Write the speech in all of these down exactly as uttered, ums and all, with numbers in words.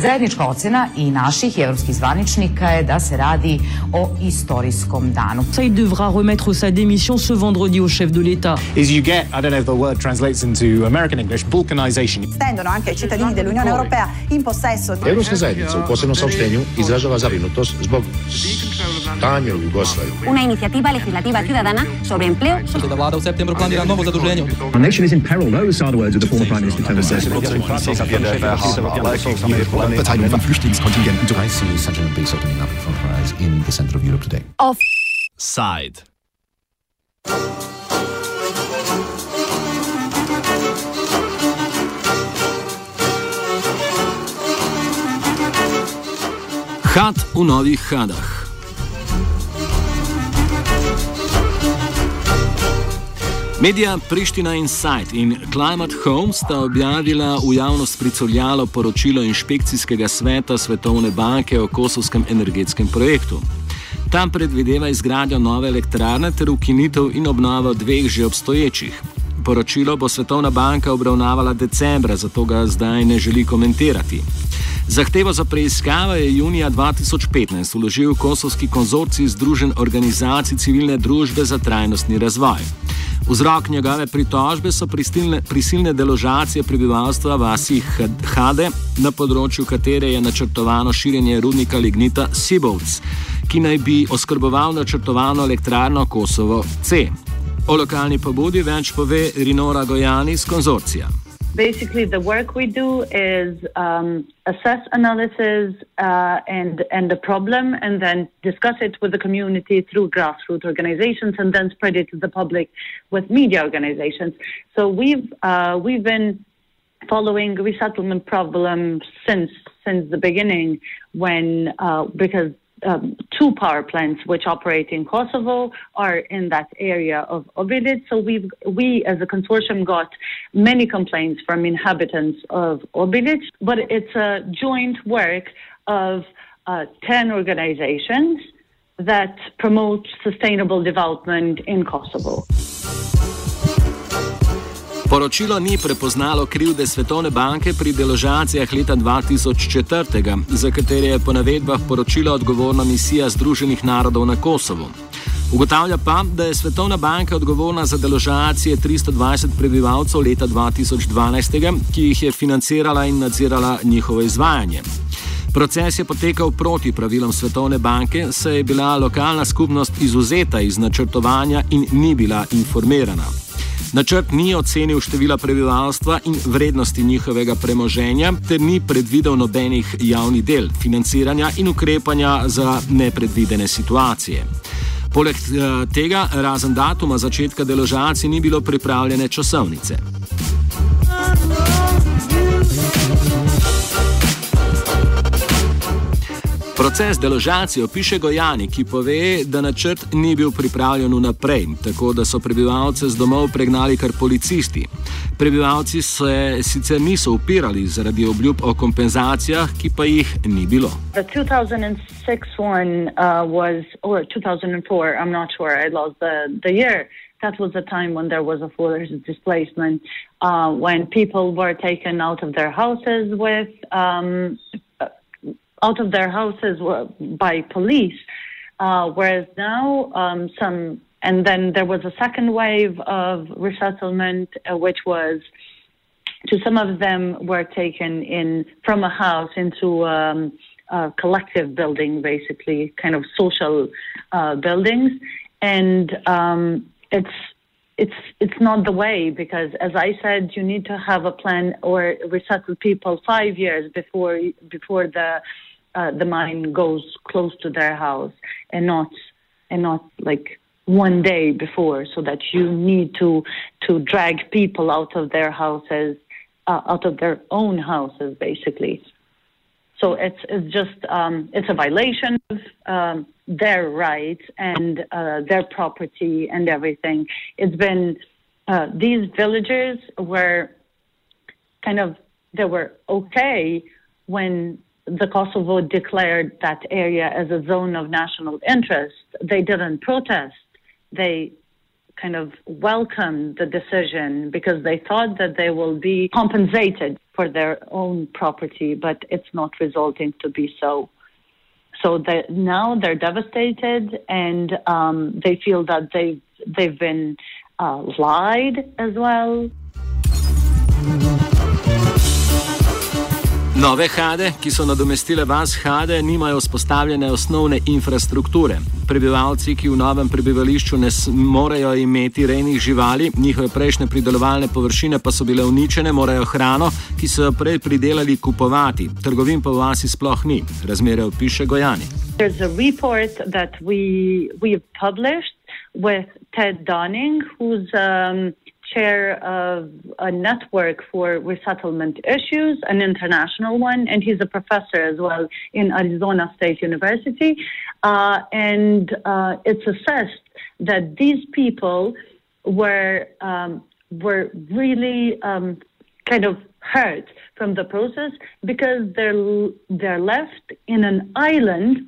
Zajednička ocena i naših i evropskih zvaničnika je da se radi o istorijskom danu. Il devra remettre sa démission ce vendredi au chef de l'État. Is you get, I don't know if the word translates into American English, balkanization. Stendono anche ai cittadini dell'Unione Europea in possesso. Europska zajednica u posebnom saopštenju izražava zabrinutost zbog stanja u Jugoslaviji. Una iniciativa legislativa ciudadana sobre empleo. Da vlada u septembru planira novo zaduženje. Our nation is in peril. Those are the words of the former Prime Minister Tony Blair. Verteilung von Flüchtlingskontingenten. I see Central base opening up for prize in the center of Europe today. Offside. Had v novih hadah. Medija Priština Insight in Climate Home sta objavila v javnost pricurljalo poročilo Inšpekcijskega sveta Svetovne banke o kosovskem energetskem projektu. Tam predvideva izgradnjo nove elektrarne ter ukinitev in obnovo dveh že obstoječih. Poročilo bo Svetovna banka obravnavala decembra, zato ga zdaj ne želi komentirati. Zahtevo za preiskavo je junija dva tisoč petnajst vložil kosovski konzorcij Združenj organizacij civilne družbe za trajnostni razvoj. Vzrok njegove pritožbe so prisilne, prisilne deložacije prebivalstva vasi Hade, na področju katere je načrtovano širjenje rudnika lignita Sibovc, ki naj bi oskrboval načrtovano elektrarno Kosovo C. O lokalni pobudi več pove Rinora Gojani iz konzorcija. Basically, the work we do is um, assess analysis uh, and and the problem, and then discuss it with the community through grassroots organizations, and then spread it to the public with media organizations. So we've uh, we've been following resettlement problems since since the beginning, when uh, because. Um, two power plants which operate in Kosovo are in that area of Obilic. So we've, we as a consortium got many complaints from inhabitants of Obilic, but it's a joint work of uh, ten organizations that promote sustainable development in Kosovo. Poročilo ni prepoznalo krivde Svetovne banke pri deložacijah leta dva tisoč četiri, za katere je po navedbah poročila odgovorna misija Združenih narodov na Kosovu. Ugotavlja pa, da je Svetovna banka odgovorna za deložacije tristo dvajset prebivalcev leta dva tisoč dvanajst, ki jih je financirala in nadzirala njihovo izvajanje. Proces je potekal proti pravilom Svetovne banke, saj je bila lokalna skupnost izvzeta iz načrtovanja in ni bila informirana. Načrt ni ocenil števila prebivalstva in vrednosti njihovega premoženja, ter ni predvidel nobenih javnih del, financiranja in ukrepanja za nepredvidene situacije. Poleg tega, razen datuma začetka deložacij, ni bilo pripravljene časovnice. Proces deložacije opiše Gojani, ki pove, da načrt ni bil pripravljen vnaprej, tako da so prebivalce z domov pregnali kar policisti. Prebivalci se sicer niso upirali zaradi obljub o kompenzacijah, ki pa jih ni bilo. The two thousand six one uh, was, or two thousand four, I'm not sure, I lost the, the year. That was the time when there was a forced displacement, uh, when people were taken out of their houses with... Um, out of their houses by police, uh, whereas now um, some, and then there was a second wave of resettlement, uh, which was, to some of them were taken in from a house into um, a collective building, basically, kind of social uh, buildings, and um, it's It's it's not the way, because, as I said, you need to have a plan or resettle people five years before before the uh, the mine goes close to their house, and not and not like one day before, so that you need to to drag people out of their houses, uh, out of their own houses, basically. So it's it's just um, it's a violation of um, their rights and uh, their property and everything. It's been uh, these villagers were kind of they were okay when the Kosovo declared that area as a zone of national interest. They didn't protest. They kind of welcomed the decision because they thought that they will be compensated for their own property, but it's not resulting to be so. So they, now they're devastated, and um, they feel that they've, they've been uh, lied as well. Nove Hade, ki so nadomestile vas Hade, nimajo vzpostavljene osnovne infrastrukture. Prebivalci, ki v novem prebivališču ne morejo imeti rejnih živali, njihove prejšnje pridelovalne površine pa so bile uničene, morajo hrano, ki so jo prej pridelali, kupovati. Trgovin pa v vasi sploh ni. Razmere opiše Gojani. There's a report that we we've published with Ted Donning, who's um, chair of a network for resettlement issues, an international one, and he's a professor as well in Arizona State University. Uh, and uh, it's assessed that these people were um, were really um, kind of hurt from the process because they're they're left in an island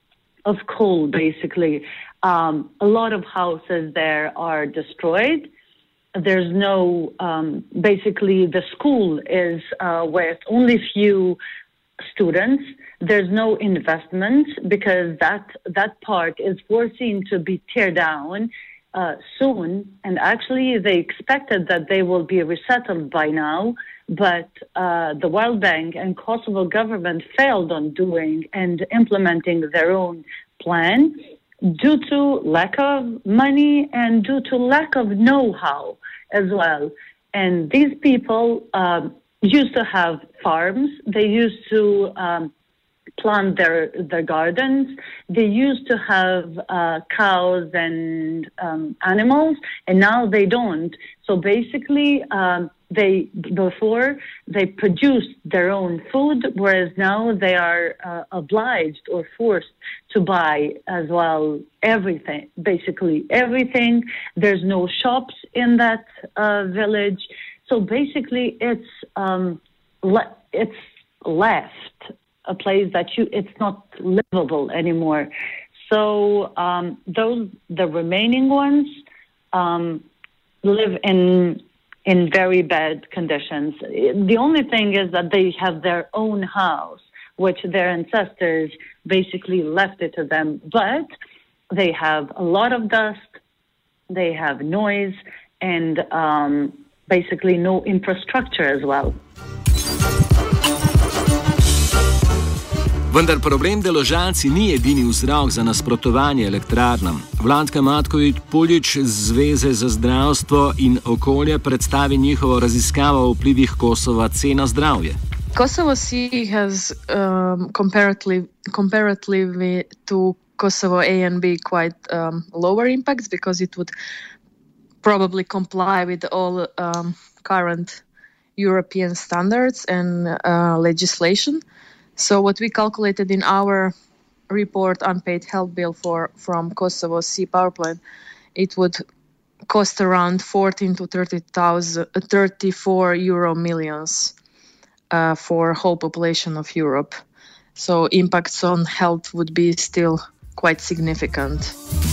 of coal, basically. Um, a lot of houses there are destroyed. There's no, um, basically the school is uh, with only few students. There's no investment because that that part is foreseen to be tear down uh, soon. And actually they expected that they will be resettled by now, but uh, the World Bank and Kosovo government failed on doing and implementing their own plan due to lack of money and due to lack of know-how as well. And these people um, used to have farms. They used to um, plant their their gardens. They used to have uh, cows and um, animals, and now they don't. So basically, um, they before they produced their own food, whereas now they are uh, obliged or forced to buy as well everything, basically everything. There's no shops in that uh, village, so basically it's um, le- it's left a place that you it's not livable anymore. So um, those the remaining ones um, live in. in very bad conditions. The only thing is that they have their own house, which their ancestors basically left it to them. But they have a lot of dust, they have noise, and um, basically no infrastructure as well. Vendar problem deložaci ni edini vzrok za nasprotovanje elektrarnam. Vladka Matković-Puljić z Zveze za zdravstvo in okolje predstavi njihovo raziskavo o vplivih Kosova C na zdravje. Kosovo C has um, comparatively, comparatively to Kosovo A and B quite um, lower impacts because it would probably comply with all um, current European standards and uh, legislation. So what we calculated in our report, unpaid health bill for from Kosovo C power plant, it would cost around fourteen to thirty thousand, thirty-four euro millions uh, for whole population of Europe. So impacts on health would be still quite significant.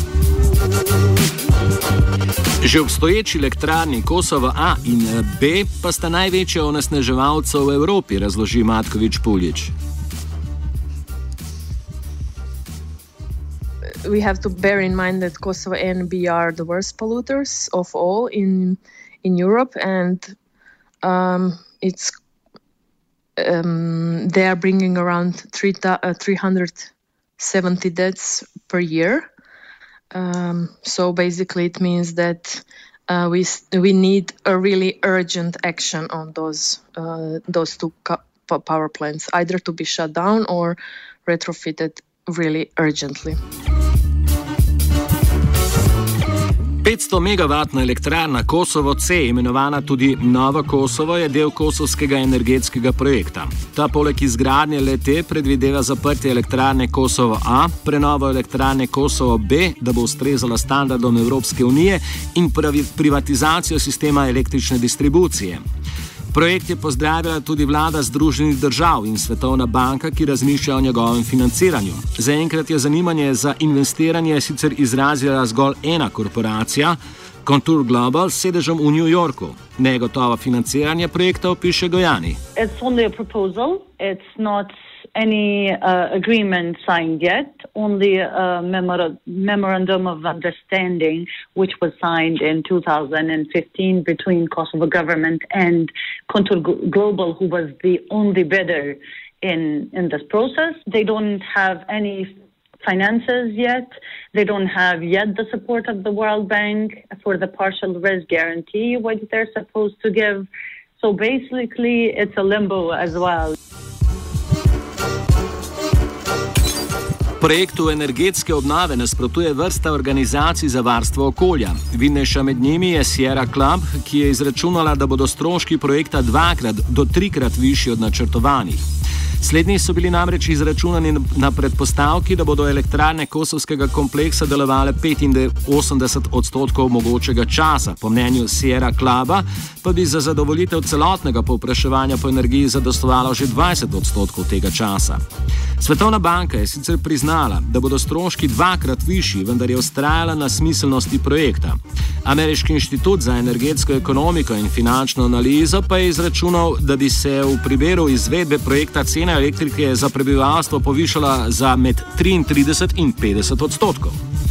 Že obstoječi elektrarni Kosovo A in B pa sta največja onesnaževalca v Evropi, razloži Matković-Puljić. We have to bear in mind that Kosovo A and B are the worst polluters of all in in Europe, and um, it's um, they are bringing around three uh, three hundred seventy deaths per year. Um, so basically, it means that uh, we we need a really urgent action on those uh, those two power plants, either to be shut down or retrofitted really urgently. petsto megavatna elektrarna Kosovo C, imenovana tudi Novo Kosovo, je del kosovskega energetskega projekta. Ta poleg izgradnje le-te predvideva zaprtje elektrarne Kosovo A, prenovo elektrarne Kosovo B, da bo ustrezala standardom Evropske unije, in privatizacijo sistema električne distribucije. Projekt je pozdravila tudi vlada Združenih držav in Svetovna banka, ki razmišlja o njegovem financiranju. Zaenkrat je zanimanje za investiranje sicer izrazila zgolj ena korporacija, Contour Global s sedežem v New Yorku. Negotovo financiranje projekta opiše Gojani. It's only a proposal. It's not any uh, agreement signed yet, only a memor- memorandum of understanding which was signed in two thousand fifteen between Kosovo government and Contour Global, who was the only bidder in, in this process. They don't have any finances yet. They don't have yet the support of the World Bank for the partial risk guarantee, which they're supposed to give. So basically, it's a limbo as well. Projektu energetske obnove nasprotuje vrsta organizacij za varstvo okolja. Vidnejša med njimi je Sierra Club, ki je izračunala, da bodo stroški projekta dvakrat do trikrat višji od načrtovanih. Slednji so bili namreč izračunani na predpostavki, da bodo elektrarne kosovskega kompleksa delovale petinosemdeset odstotkov mogočega časa. Po mnenju Sierra Cluba pa bi za zadovoljitev celotnega povpraševanja po energiji zadostovalo že dvajset odstotkov tega časa. Svetovna banka je sicer priznala, da bodo stroški dvakrat višji, vendar je vztrajala na smiselnosti projekta. Ameriški inštitut za energetsko ekonomiko in finančno analizo pa je izračunal, da bi se v primeru izvedbe projekta cena elektrike za prebivalstvo povišala za med triintrideset in petdeset odstotkov.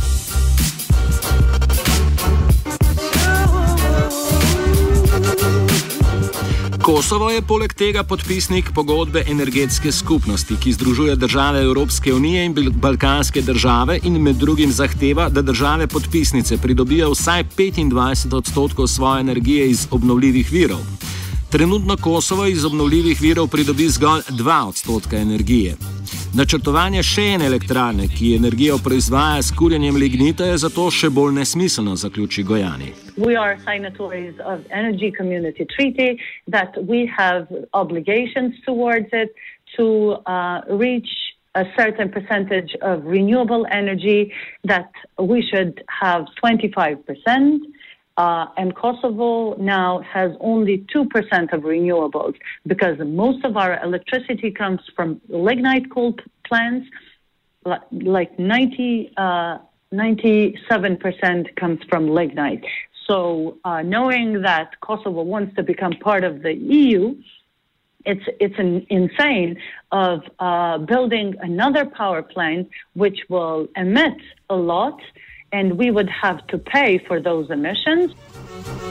Kosovo je poleg tega podpisnik pogodbe energetske skupnosti, ki združuje države Evropske unije in balkanske države in med drugim zahteva, da države podpisnice pridobijo vsaj petindvajset odstotkov svoje energije iz obnovljivih virov. Trenutno Kosovo iz obnovljivih virov pridobi zgolj dva odstotka energije. Načrtovanje še ene elektrarne, ki energijo proizvaja s kurjenjem lignita, je zato še bolj nesmiselno, zaključi Gojani. We are signatories of Energy Community Treaty, that we have obligations towards it to uh, reach a certain percentage of renewable energy, that we should have twenty-five percent. Uh, and Kosovo now has only two percent of renewables because most of our electricity comes from lignite coal plants, like ninety, uh, ninety-seven percent comes from lignite. So uh, knowing that Kosovo wants to become part of the E U, it's it's an insane of uh, building another power plant which will emit a lot, and we would have to pay for those emissions.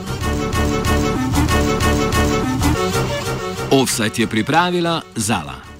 Offside je pripravila Zala.